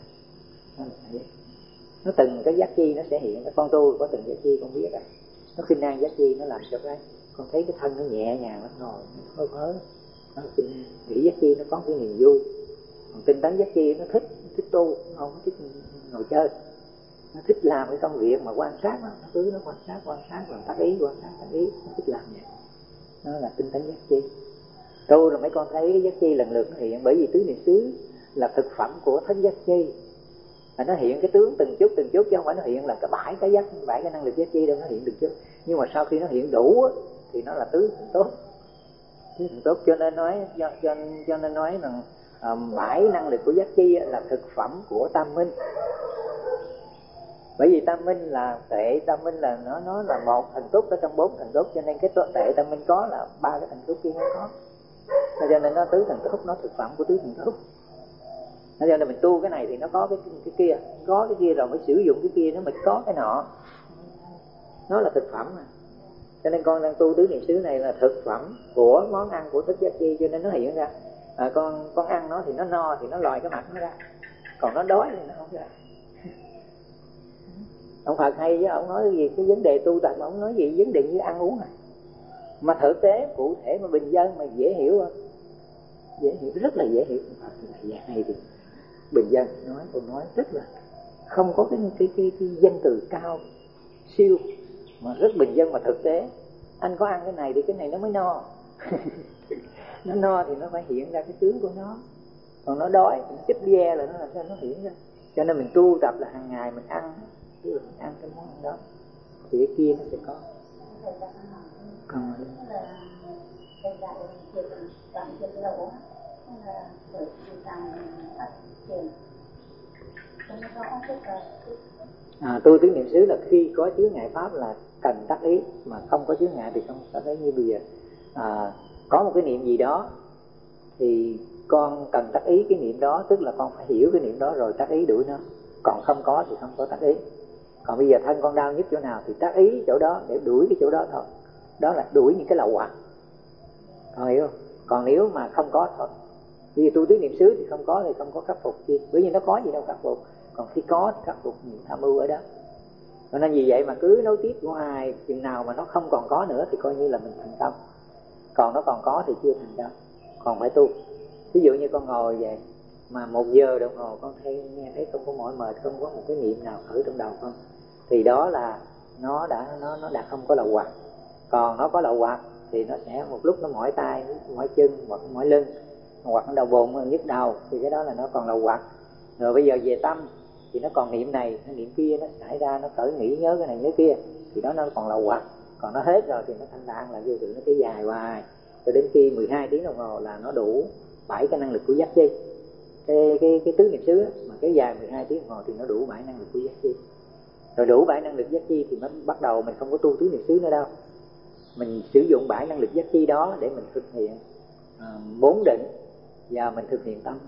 Speaker 1: Nó từng cái giác chi nó sẽ hiện ra. Con tu có từng giác chi con biết rồi. Nó khinh an giác chi nó làm cho cái con thấy cái thân nó nhẹ nhàng, nó ngồi nó phớ. Nó nghĩ giác chi nó có cái niềm vui. Còn tinh tấn giác chi nó thích tu, nó không thích ngồi chơi. Nó thích làm cái công việc mà quan sát nó cứ nó quan sát làm tác ý, quan sát tác ý, nó thích làm vậy. Nó là tinh tấn giác chi. Tu rồi mấy con thấy cái giác chi lần lượt nó hiện, bởi vì tứ niệm xứ là thực phẩm của thánh giác chi. Là nó hiện cái tướng từng chút chứ không phải nó hiện là cái bảy cái năng lực giác chi đâu, nó hiện từng chút. Nhưng mà sau khi nó hiện đủ thì nó là tứ thần tốt. Cho nên nói rằng bảy năng lực của giác chi là thực phẩm của tam minh. Bởi vì tam minh là tệ, tam minh là nó là một thần túc ở trong bốn thần túc, cho nên cái tệ tam minh có là ba cái thần túc kia nó có. Cho nên nó tứ thần túc, nó thực phẩm của tứ thần túc. Cho nên mình tu cái này thì nó có cái kia, có cái kia rồi mới sử dụng cái kia, nó mới có cái nọ. Nó là thực phẩm mà. Cho nên con đang tu tứ niệm xứ này là thực phẩm của món ăn của thức giác chi, cho nên nó hiện ra. Con ăn nó thì nó no thì nó lòi cái mặt nó ra, còn nó đói thì nó không ra. Ông Phật hay chứ, ông nói cái gì cái vấn đề tu tập mà ông nói gì vấn đề như ăn uống à. Mà thực tế cụ thể mà bình dân mà dễ hiểu không? Dễ hiểu, rất là dễ hiểu. Dạng này thì bình dân nói rất là không có cái danh từ cao siêu, mà rất bình dân mà thực tế. Anh có ăn cái này thì cái này nó mới no. Nó no thì nó phải hiện ra cái tướng của nó, còn nó đói thì nó chích ve là nó làm sao nó hiện ra. Cho nên mình tu tập là hàng ngày mình ăn, chứ mình ăn cái món ăn đó thì cái kia nó sẽ có. Còn tu tứ niệm xứ là khi có chướng ngại pháp là cần tác ý, mà không có chướng ngại thì không tác ý. Như bây giờ có một cái niệm gì đó thì con cần tác ý cái niệm đó, tức là con phải hiểu cái niệm đó rồi tác ý đuổi nó. Còn không có thì không có tác ý. Còn bây giờ thân con đau nhức chỗ nào thì tác ý chỗ đó để đuổi cái chỗ đó thôi. Đó là đuổi những cái lậu hoặc. Con hiểu không? Còn nếu mà không có thôi, vì tu tứ niệm xứ thì không có khắc phục chi, bởi vì nó có gì đâu khắc phục. Còn khi có thì khắc phục niệm tham ưu ở đó. Cho nên vì vậy mà cứ nối tiếp hoài, chừng nào mà nó không còn có nữa thì coi như là mình thành công. Còn nó còn có thì chưa thành công, còn phải tu. Ví dụ như con ngồi vậy mà 1 giờ đồng hồ con nghe thấy không có mỏi mệt, không có một cái niệm nào khởi trong đầu con, thì đó là nó đã không có lậu hoặc. Còn nó có lậu hoặc thì nó sẽ một lúc nó mỏi tay, mỏi chân, hoặc mỏi lưng, hoặc nó đau bụng, nhức đầu, thì cái đó là nó còn lậu hoặc. Rồi bây giờ về tâm thì nó còn niệm này, nó niệm kia, nó xảy ra, nó khởi nghĩ nhớ cái này nhớ kia, thì đó nó còn lậu hoặc. Còn nó hết rồi thì nó thanh thản là vô sự nó kéo dài hoài, cho đến khi 12 tiếng đồng hồ là nó đủ 7 cái năng lực của giác chi. Cái tứ niệm xứ mà kéo dài 12 tiếng đồng hồ thì nó đủ 7 năng lực của giác chi. Rồi đủ 7 năng lực giác chi thì mới bắt đầu mình không có tu tứ niệm xứ nữa đâu. Mình sử dụng 7 năng lực giác chi đó để mình thực hiện 4 định và mình thực hiện tâm.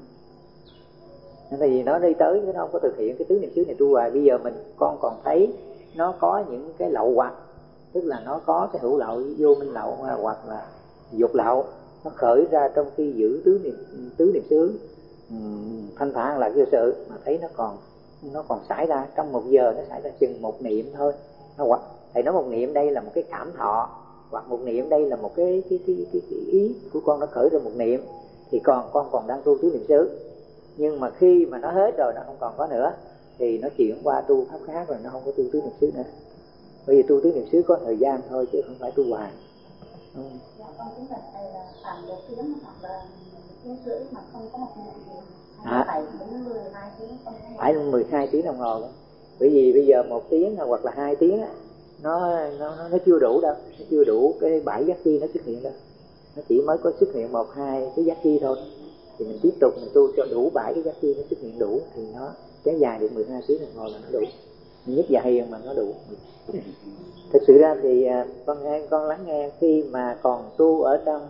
Speaker 1: Nên vì nó đi tới nó không có thực hiện cái tứ niệm xứ này tu hoài. Bây giờ con còn thấy nó có những cái lậu hoặc, tức là nó có cái hữu lậu, vô minh lậu hoặc là dục lậu, nó khởi ra trong khi giữ tứ niệm xứ thanh thản là vô sự, mà thấy nó còn xảy ra trong 1 giờ, nó xảy ra chừng 1 niệm thôi. Hoặc thầy nói 1 niệm đây là một cái cảm thọ, hoặc 1 niệm đây là một cái ý của con nó khởi ra 1 niệm, thì con còn đang tu tứ niệm xứ. Nhưng mà khi mà nó hết rồi, nó không còn có nữa, thì nó chuyển qua tu pháp khác rồi, nó không có tu tứ niệm xứ nữa. Bởi vì tu tứ niệm xứ có thời gian thôi chứ không phải tu hoài.
Speaker 5: Dạ con cũng là thầy là tầm 1 tiếng hoặc là 1 tiếng rưỡi mà không có một niệm gì. Phải đến 12 tiếng không có.
Speaker 1: Phải 12 tiếng đồng hồ đó. Bởi vì bây giờ 1 tiếng hoặc là 2 tiếng á, nó chưa đủ đâu, nó chưa đủ cái 7 giác chi nó xuất hiện đâu. Nó chỉ mới có xuất hiện 1-2 cái giác chi thôi. Thì mình tiếp tục mình tu cho đủ 7 cái giác chi nó xuất hiện đủ thì nó kéo dài được 12 tiếng đồng hồ là nó đủ. Nhất Dạ Hiền mà nó đủ. Thực sự ra thì con lắng nghe khi mà còn tu ở trong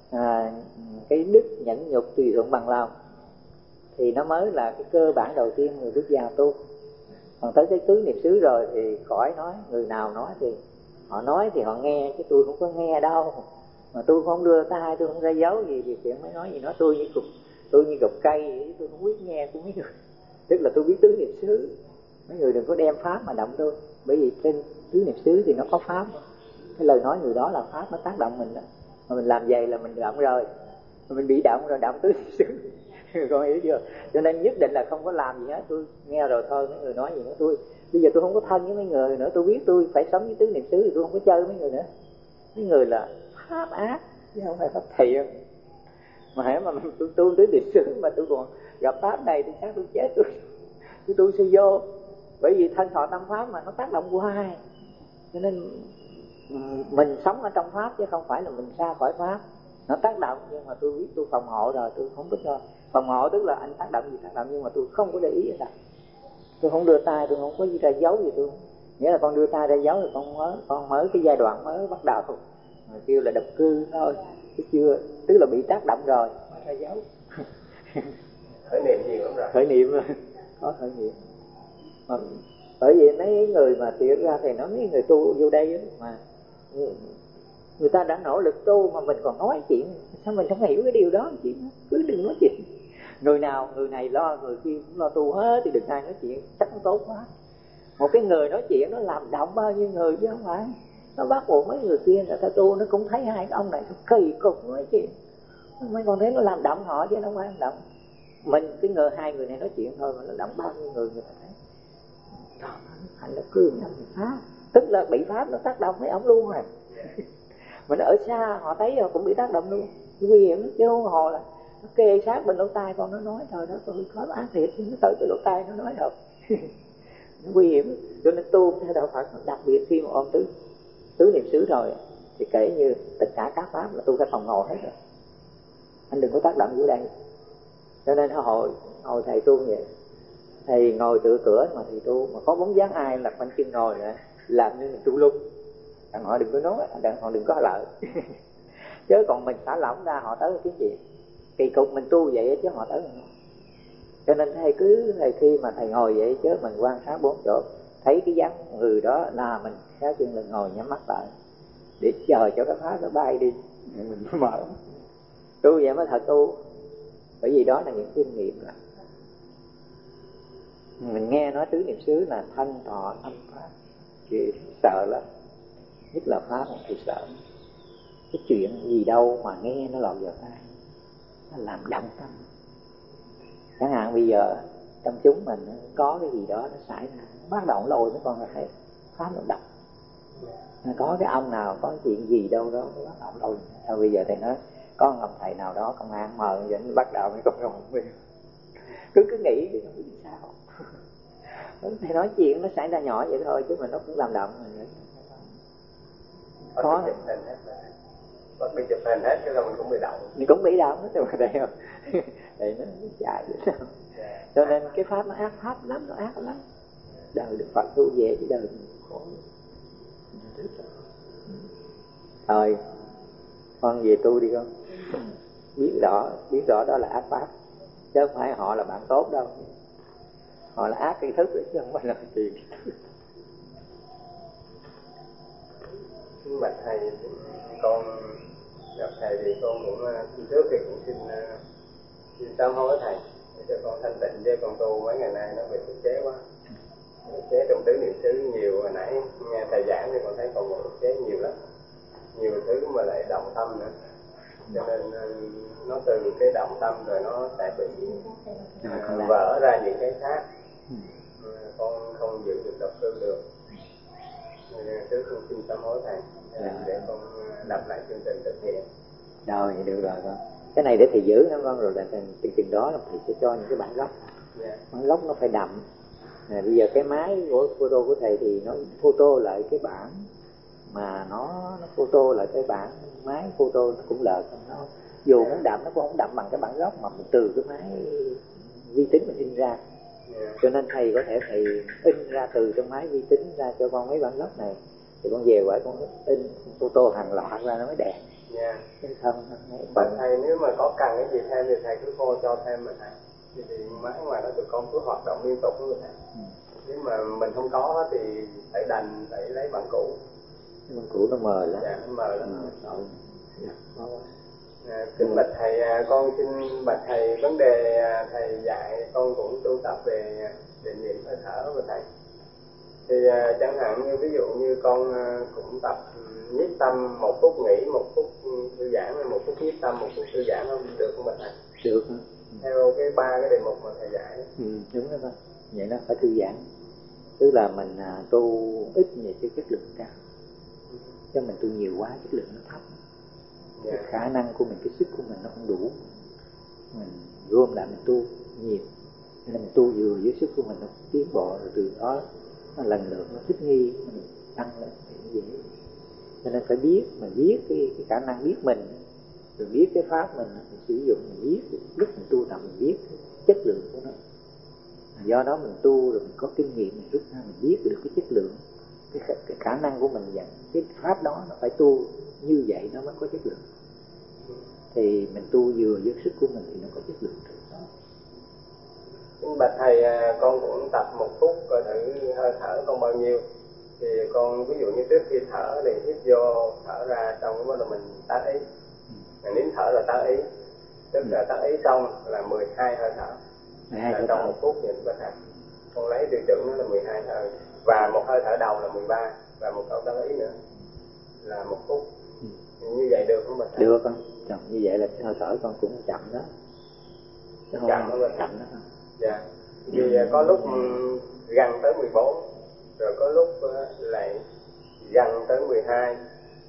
Speaker 1: cái đức nhẫn nhục tùy thuận bằng lòng thì nó mới là cái cơ bản đầu tiên người bước vào tu. Còn tới cái tứ niệm xứ rồi thì khỏi nói, người nào nói thì họ nghe, chứ tôi không có nghe đâu. Mà tôi không đưa tay, tôi không ra dấu gì thì chuyện mới nói gì nói tôi như cục cây, tôi không biết nghe của mấy người. Tức là tôi biết tứ niệm xứ. Mấy người đừng có đem pháp mà động tôi, bởi vì trên tứ niệm xứ thì nó có pháp. Cái lời nói người đó là pháp, nó tác động mình đó. Mà mình làm vậy là mình động rồi, mà mình bị động rồi, động tứ niệm xứ. Con hiểu chưa? Cho nên nhất định là không có làm gì hết. Tôi nghe rồi thôi, mấy người nói gì nữa tôi bây giờ tôi không có thân với mấy người nữa. Tôi biết tôi phải sống với tứ niệm xứ thì tôi không có chơi với mấy người nữa. Mấy người là pháp ác chứ không phải pháp thiện. Mà hãy mà tôi tu tứ niệm xứ mà tôi còn gặp pháp này thì chắc tôi chết. Tôi tu sư vô. Bởi vì thân thọ tâm pháp mà nó tác động hoài. Cho nên mình sống ở trong pháp chứ không phải là mình ra khỏi pháp. Nó tác động nhưng mà tôi biết tôi phòng hộ rồi, tôi không có cho. Phòng hộ tức là anh tác động gì tác động, nhưng mà tôi không có để ý ở đây. Tôi không đưa tay, tôi không có gì ra dấu gì tôi. Nghĩa là con đưa tay ra dấu thì con mới cái giai đoạn mới bắt đầu thôi. Mà kêu là độc cư thôi, chứ chưa, tức là bị tác động rồi mới ra dấu.
Speaker 3: Khởi niệm nhiều lắm rồi.
Speaker 1: Khởi niệm rồi, có khởi niệm. Mà bởi vì mấy người mà tiện ra thì nói mấy người tu vô đây mà người ta đã nỗ lực tu mà mình còn nói chuyện, sao mình không hiểu cái điều đó? Chuyện cứ đừng nói chuyện. Người này lo, người kia cũng lo tu hết thì đừng ai nói chuyện, chắc nó tốt quá. Một cái người nói chuyện nó làm động bao nhiêu người chứ không phải. Nó bắt buộc mấy người kia người ta tu, nó cũng thấy hai cái ông này kỳ cục nói chuyện, mấy con thấy nó làm động họ chứ nó không phải làm động mình. Cái hai người này nói chuyện thôi mà nó động bao nhiêu người ta thấy đó, hành là cương nhập pháp, tức là bị pháp nó tác động mấy ông luôn rồi. Mình ở xa họ thấy họ cũng bị tác động luôn, nguy hiểm chứ không hồ là nó kê sát bên lỗ tai con, nó nói trời đó tôi pháp ác thiệt, nó tới cái lỗ tai nó nói đâu. Nó nguy hiểm. Cho nên tu theo đạo Phật đặc biệt khi mà ôm tứ niệm xứ rồi thì kể như tất cả các pháp là tu phải phòng ngồi hết rồi, anh đừng có tác động vô đây. Cho nên hồi thầy tu vậy, thầy ngồi tựa cửa mà thầy tu mà có bóng dáng ai là quanh chân ngồi lại làm như mình tu lung, đặng họ đừng có nói, đặng họ đừng có lợi. Chứ còn mình xả lỏng ra họ tới cái gì kỳ cục mình tu vậy chứ họ tới mình. Cho nên thầy khi mà thầy ngồi vậy chứ mình quan sát 4 chỗ, thấy cái dáng người đó là mình kéo chân lên ngồi nhắm mắt lại để chờ cho cái pháp nó bay đi, mình mới mở. Tu vậy mới thật tu. Bởi vì đó là những kinh nghiệm rồi. Mình nghe nói tứ niệm xứ là thân thọ tâm pháp thì sợ lắm, nhất là pháp thì sợ. Cái chuyện gì đâu mà nghe nó lọt vào tai, nó làm động tâm. Chẳng hạn bây giờ trong chúng mình có cái gì đó nó xảy ra, bắt đầu lôi mấy con ra thấy pháp nó đập. Có cái ông nào có chuyện gì đâu đó bắt đầu lôi. Sao bây giờ thầy nói có ông thầy nào đó công an mờ vậy bắt đầu mấy con không biết. Cứ nghĩ không biết sao. Thầy nói chuyện nó xảy ra nhỏ vậy thôi chứ mà nó cũng làm động mình. Có
Speaker 3: bắt bị chụp hình hết chứ là mình cũng bị động.
Speaker 1: Mình cũng bị động hết mà đây không. Đây nó chạy vậy sao. Cho nên cái pháp nó ác lắm, nó ác lắm. Đời được Phật tu về chứ đời mình khổ. Thôi con về tu đi con. Biết rõ đó là ác pháp, chứ không phải họ là bạn tốt đâu. Họ là ác tri thức chứ không phải là tiền.
Speaker 3: Bạch thầy, con gặp thầy thì con cũng trước thì cũng xin sám hối thầy để cho con thanh tịnh, chứ con tu mấy ngày nay nó bị ức chế quá, ức chế trong tứ niệm xứ nhiều. Hồi nãy nghe thầy giảng thì con thấy con ngồi ức chế nhiều lắm, nhiều thứ mà lại động tâm nữa, cho nên nó từ cái động tâm rồi nó sẽ bị vỡ ra những cái khác. Con không giữ được độc cư được. Trước con xin sám hối thầy để con đọc lại chương trình
Speaker 1: Rồi được rồi con. Cái này để thầy giữ nó con, rồi là từ chừng đó là thầy sẽ cho những cái bản gốc. Bản gốc nó phải đậm. Bây giờ cái máy của photo của thầy thì nó photo lại cái bản mà nó photo lại cái bản máy photo nó cũng lợt, nó dù muốn đậm nó cũng không đậm bằng cái bản gốc mà mình từ cái máy vi tính mình in ra. Cho nên thầy có thể thầy in ra từ trong máy vi tính ra cho con mấy bản gốc này, thì con về quả con in photo hàng loạt ra nó mới đẹp. Không
Speaker 3: bạn thầy nếu mà có cần cái gì thêm thì thầy cứ cô cho thêm mình thầy, thì máy ngoài đó tụi con cứ hoạt động liên tục với thầy. Nếu mà mình không có thì phải đành phải lấy bản cũ.
Speaker 1: Bản cũ nó mờ lắm.
Speaker 3: Dạ, nó mờ lắm. Kính bạch thầy, con xin bạch thầy vấn đề thầy dạy con cũng tu tập về định niệm hơi thở của thầy. Thì chẳng hạn như ví dụ như con cũng tập nhiếp tâm 1 phút nghỉ, 1 phút thư giãn, 1 phút nhiếp tâm, 1 phút thư giãn, không được không bạch thầy?
Speaker 1: Được.
Speaker 3: Theo cái 3 cái đề mục mà thầy dạy.
Speaker 1: Đúng đó con. Vậy nó phải thư giãn. Tức là mình tu ít về cái chất lượng cao, chứ mình tu nhiều quá chất lượng nó thấp. Cái khả năng của mình, cái sức của mình nó không đủ, mình gom lại mình tu nhiều, nên mình tu vừa với sức của mình nó tiến bộ, rồi từ đó nó lần lượt nó thích nghi, mình tăng lên thì dễ. Cho nên phải biết, mình biết cái khả năng biết mình, rồi biết cái pháp mình sử dụng, mình biết lúc mình tu tập mình biết chất lượng của nó. Do đó mình tu rồi mình có kinh nghiệm, mình rút ra mình biết được cái chất lượng, cái khả năng của mình và cái pháp đó nó phải tu như vậy nó mới có chất lượng. Thì mình tu vừa với sức của mình thì nó có chất lượng đó.
Speaker 3: Bạch thầy, con cũng tập 1 phút coi thử hơi thở con bao nhiêu. Thì con ví dụ như trước khi thở thì hít vô thở ra, xong rồi mình tác ý, nín thở là tác ý, tức là tác ý xong là 12 hơi thở. Là trong 1 phút vậy bạch thầy. Con lấy tiêu chuẩn nó là 12 hơi, và một hơi thở đầu là 13, và một câu tác ý nữa là 1 phút. Như vậy được không bạch thầy?
Speaker 1: Được con. Như vậy là hơi thở con cũng chậm đó.
Speaker 3: Chậm đó.
Speaker 1: Chậm đó.
Speaker 3: Dạ. Vì có lúc gần tới 14, rồi có lúc lại gần tới 12,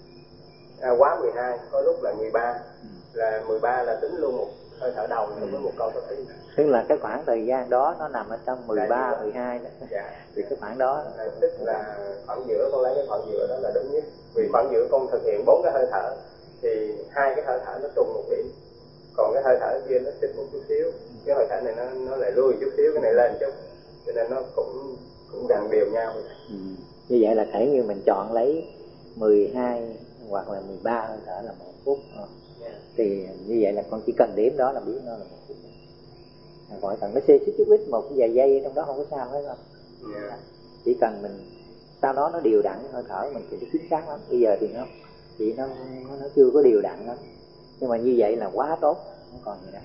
Speaker 3: quá 12, có lúc là 13. Là 13 là tính luôn một hơi thở đầu nữa với một câu tác ý.
Speaker 1: Tức là cái khoảng thời gian đó nó nằm ở trong 13, 12 đó.
Speaker 3: Dạ.
Speaker 1: Thì cái khoảng đó
Speaker 3: tức là khoảng giữa, con lấy cái khoảng giữa đó là đúng nhất. Vì khoảng giữa con thực hiện 4 cái hơi thở thì 2 cái hơi thở nó trùng một điểm, còn cái hơi thở kia nó xích một chút xíu, cái hơi thở này nó lại lùi chút xíu, cái này lên chút, cho nên nó cũng gần đều nhau.
Speaker 1: Như vậy là thể như mình chọn lấy 12 hoặc là 13 hơi thở là 1 phút. Thì như vậy là con chỉ cần điểm đó là biết nó là 1 phút. Gọi cần nó xê xích chút ít một vài giây trong đó không có sao hết đâu. Chỉ cần mình sau đó nó đều đặn hơi thở mình thì nó chính xác lắm. Bây giờ thì nó chưa có đều đặn lắm, nhưng mà như vậy là quá tốt, không còn gì đâu.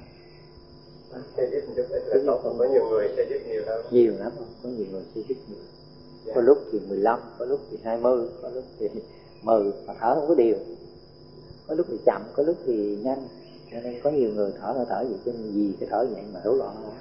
Speaker 3: Xê xích chút ít là tốt, có nhiều người xê xích nhiều hơn.
Speaker 1: Nhiều lắm, có nhiều người xê xích nhiều. Có lúc thì 15, có lúc thì 20, có lúc thì 10, mà thở không có đều. Có lúc thì chậm, có lúc thì nhanh. Cho nên có nhiều người thở vậy, cho nên vì cái thở vậy mà rối loạn không.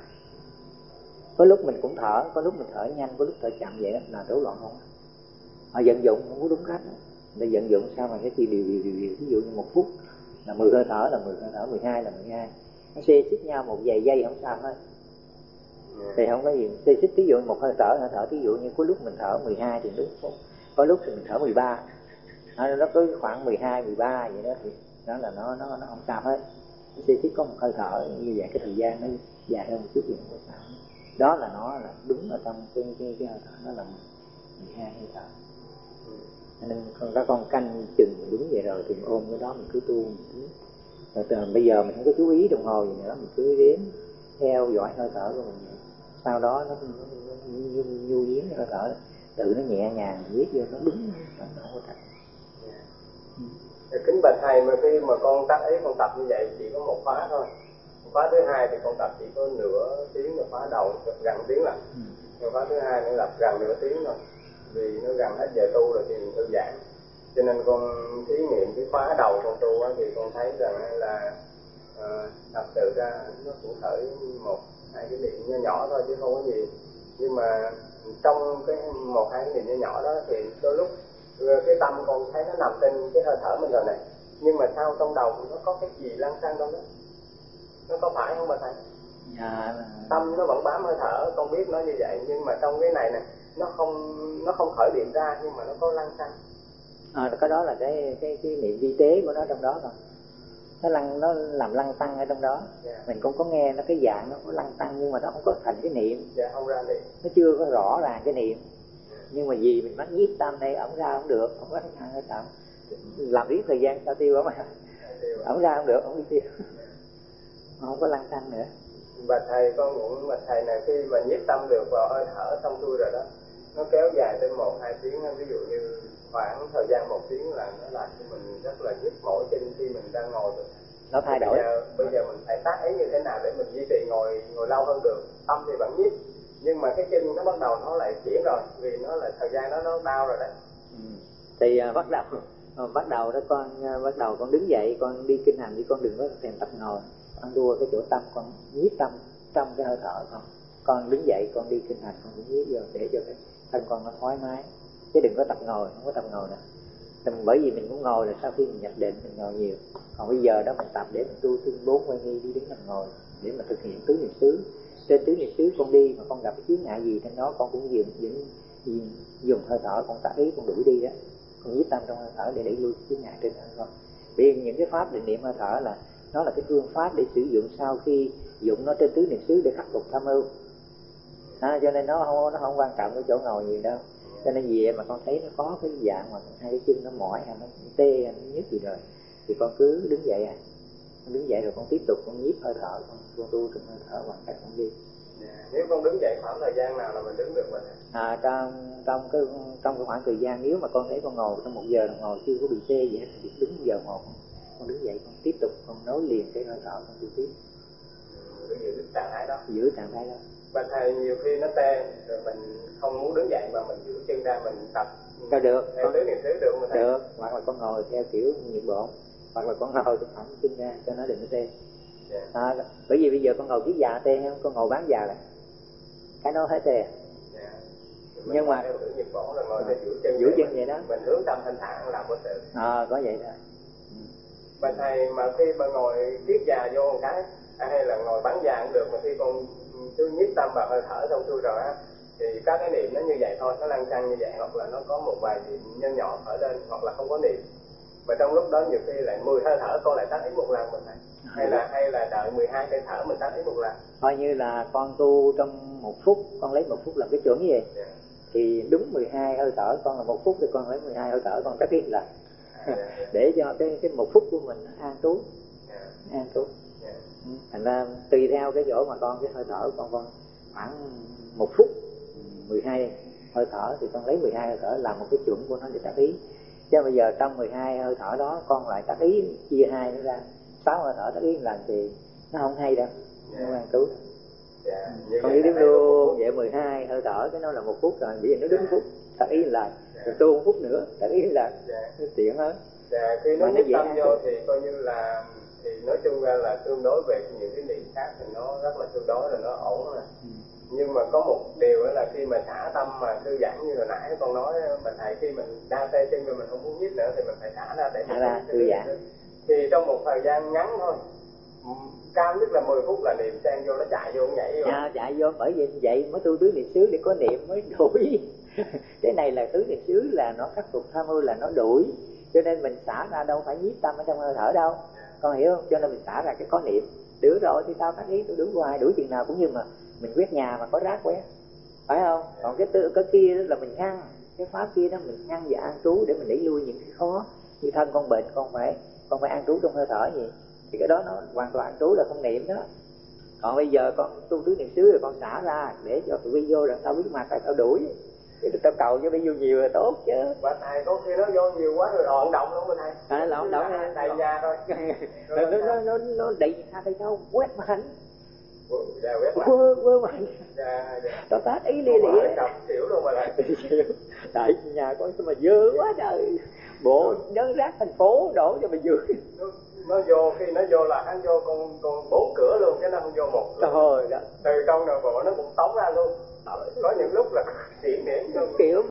Speaker 1: Có lúc mình cũng thở, có lúc mình thở nhanh, có lúc thở chậm vậy đó là rối loạn không. Họ vận dụng không có đúng cách. Để vận dụng sao mà cái chi đều. Ví dụ như 1 phút là 10 hơi thở là 10 hơi thở, 12 là 12. Nó xê xích nhau một vài giây không sao hết. Thì không có gì xê xích. Ví dụ một hơi thở, ví dụ như có lúc mình thở 12 thì đúng phút, có lúc thì mình thở 13. Nó cứ khoảng 12, 13 vậy đó, thì đó là nó không sao hết. Xê xích có một hơi thở như vậy, cái thời gian nó dài hơn một chút thì không có sao. Đó là nó là đúng ở trong cái hơi thở, nó là 12 hơi thở. Nên các con canh chừng đúng vậy rồi thì ôm cái đó mình cứ tu rồi bây giờ mình không có chú ý đồng hồ gì nữa, mình cứ đếm theo dõi hơi thở của mình. Sau đó nó nhu yếu hơi thở tự nó nhẹ nhàng viết vô nó đúng, nó không có thật.
Speaker 3: Kính bạch thầy, mà khi mà con tác ý con tập như vậy chỉ có 1 khóa thôi. Khóa thứ 2 thì con tập chỉ có nửa tiếng, là khóa đầu gần tiếng là. Khóa thứ 2 nữa là gần nửa tiếng thôi. Vì nó gần hết giờ tu rồi thì mình thư giãn. Cho nên con thí nghiệm cái khóa đầu con tu á, thì con thấy rằng là thật sự ra nó cũng khởi 1-2 cái niệm nhỏ thôi chứ không có gì. Nhưng mà trong cái 1-2 cái niệm nhỏ đó thì đôi lúc cái tâm con thấy nó nằm trên cái hơi thở mình rồi này, nhưng mà sao trong đầu nó có cái gì lăn xăng trong đó, nó có phải không bà thầy? Tâm nó vẫn bám hơi thở, con biết nó như vậy, nhưng mà trong cái này nè nó không khởi điện ra, nhưng mà nó có lăn xăng.
Speaker 1: Cái đó là cái niệm vi tế của nó trong đó rồi, nó làm lăn tăng ở trong đó. Mình cũng có nghe nó cái dạng nó có lăn tăng, nhưng mà nó không có thành cái niệm.
Speaker 3: Không ra niệm,
Speaker 1: nó chưa có rõ ràng cái niệm. Nhưng mà vì mình bắt nhiếp tâm đây, ổng ra không được, ổng có thằng ở tạm làm riết thời gian sao tiêu mà ổng ra không được, ổng đi tiêu không có lăn tăng nữa.
Speaker 3: Bà thầy, con cũng bà thầy này, khi mà nhiếp tâm được vào hơi thở xong xuôi rồi đó, nó kéo dài tới 1-2 tiếng, ví dụ như khoảng thời gian 1 tiếng là nó làm cho mình rất là nhức mỏi chân khi mình đang ngồi được.
Speaker 1: Nó thay đổi.
Speaker 3: Bây giờ mình phải tác ý như thế nào để mình duy trì ngồi lâu hơn được. Tâm thì vẫn nhiếp, nhưng mà cái chân nó bắt đầu nó lại chuyển rồi, vì nó là thời gian đó nó đau rồi đấy.
Speaker 1: Thì bắt đầu đó con bắt đầu con đứng dậy, con đi kinh hành đi, con đừng có thèm tập ngồi, con đua cái chỗ tâm, con nhiếp tâm trong cái hơi thở con đứng dậy con đi kinh hành, con cũng nhiếp vô để cho cái thân con nó thoải mái, chứ đừng có tập ngồi, không có tập ngồi nè. Bởi vì mình cũng ngồi là sau khi mình nhập định mình ngồi nhiều, còn bây giờ đó mình tập để mình tu tương 4 quay nghi đi đứng nằm ngồi để mà thực hiện tứ niệm xứ. Trên tứ niệm xứ con đi mà con gặp cái chướng ngại gì trên đó, con cũng dùng hơi thở, con tác ý con đuổi đi đó, con nhiếp tâm trong hơi thở để đẩy lui chướng ngại trên đó con. Vì những cái pháp định niệm hơi thở là nó là cái phương pháp để sử dụng sau khi dụng nó trên tứ niệm xứ để khắc phục tham ưu. Cho nên nó không quan trọng cái chỗ ngồi nhiều đâu. Cho nên vì vậy mà con thấy nó có cái dạng mà hai cái chân nó mỏi hay nó tê hay nó nhức gì rồi thì con cứ đứng dậy con đứng dậy rồi con tiếp tục con nhiếp hơi thở, con tu trong hơi thở bằng cách con đi.
Speaker 3: Nếu con đứng dậy khoảng thời gian nào là mình đứng được mình?
Speaker 1: Trong cái khoảng thời gian nếu mà con thấy con ngồi trong 1 giờ đồng hồ chưa có bị tê gì hết thì đứng 1 giờ một con đứng dậy con tiếp tục con nối liền cái hơi thở con tu tiếp.
Speaker 3: Giữ trạng thái đó.
Speaker 1: Giữ trạng thái đó.
Speaker 3: Bà thầy nhiều khi nó tê rồi mình không muốn đứng dậy mà mình giữ chân ra mình tập.
Speaker 1: Được.
Speaker 3: Theo tứ niệm xứ được mà thầy.
Speaker 1: Được, hoặc là con ngồi theo kiểu nhịp bộ, hoặc là con ngồi con thẳng chân ra cho nó đừng có tê. Bởi vì bây giờ con ngồi chiếc già tê không, con ngồi bán già là cái nó hết tê. Nhưng mà
Speaker 3: theo nhịp bộ là ngồi
Speaker 1: giữ chân vậy đó.
Speaker 3: Mình hướng tâm thanh thản làm có sự.
Speaker 1: Có vậy đó.
Speaker 3: Bà thầy mà khi mà ngồi chiếc già vô một cái hay là ngồi bán già cũng được, mà khi con cứ nhiếp tâm vào hơi thở xong xuôi rồi á thì các cái niệm nó như vậy thôi, nó lăn xăng như vậy, hoặc là nó có một vài niệm nhỏ nhỏ khởi lên, hoặc là không có niệm. Mà trong lúc đó nhiều khi lại 10 hơi thở con lại tác ý một lần mình thầy. Hay là đợi 12 hơi thở mình tác ý một lần.
Speaker 1: Coi như là con tu trong 1 phút, con lấy 1 phút làm cái chuẩn gì thì đúng 12 hơi thở, con là 1 phút thì con lấy 12 hơi thở con tác ý là để cho cái 1 phút của mình an trú. An trú. Thành ra tùy theo cái chỗ mà con cái hơi thở con khoảng 1 phút 12 hơi thở thì con lấy 12 hơi thở làm một cái chuẩn của nó để tác ý. Chứ bây giờ trong 12 hơi thở đó con lại tác ý chia 2 nữa ra 6 hơi thở tác ý lần thì nó không hay đâu. Nó an trú. Con đi đứng luôn vậy 12 hơi thở cái nó là 1 phút rồi, bây giờ nó đứng 1 phút tác ý là rồi tu 1 phút nữa tác ý là nó tiện hơn.
Speaker 3: Khi nó nhiếp tâm vô thì coi như là thì nói chung ra là tương đối về những cái niệm khác thì nó rất là tương đối, là nó ổn rồi. Nhưng mà có một điều là khi mà xả tâm mà thư giãn như hồi nãy con nói mà thầy, khi mình đau tay chân rồi mình không muốn nhiếp nữa thì mình phải xả ra để
Speaker 1: thư giãn.
Speaker 3: Thì trong một thời gian ngắn thôi, cao nhất là 10 phút là niệm xen vô, nó chạy vô nhảy vô.
Speaker 1: Chạy vô, bởi vì vậy mới tu tứ niệm xứ để có niệm mới đuổi. Cái này là tứ niệm xứ là nó khắc phục tham ưu, là nó đuổi, cho nên mình xả ra đâu phải nhiếp tâm ở trong hơi thở đâu, con hiểu không? Cho nên mình xả ra cái có niệm. Được rồi thì tao tác ý tôi đuổi hoài, đuổi chừng nào cũng như mà mình quét nhà mà có rác quét, phải không? Còn cái kia đó là mình ngăn, cái pháp kia đó mình ngăn và an trú để mình đẩy lui những cái khó. Như thân con bệnh con phải an trú trong hơi thở gì thì cái đó nó hoàn toàn an trú là không niệm đó. Còn bây giờ con tu tứ niệm xứ rồi con xả ra để cho tụi vô rồi tao biết mặt là tao đuổi, thì tao cầu cho bây vô nhiều là tốt chứ.
Speaker 3: Và thầy có khi nó vô nhiều quá rồi loạn động luôn mà thầy.
Speaker 1: Loạn động
Speaker 3: đầy nhà thôi.
Speaker 1: Nó đầy nhà thì sao quét mạnh.
Speaker 3: Quét
Speaker 1: mạnh. Tao tát ý lia lịa.
Speaker 3: Xỉu luôn mà thầy.
Speaker 1: Tại nhà con sao mà dơ quá trời. Bộ nhớ rác thành phố đổ cho mà dơ.
Speaker 3: Nó vô, khi nó vô là hắn vô con 4 cửa luôn chứ nó không vô 1 cửa.
Speaker 1: Trời đó.
Speaker 3: Từ trong nội bộ nó cũng tống ra luôn. Có những lúc là xỉn miệng
Speaker 1: kiểu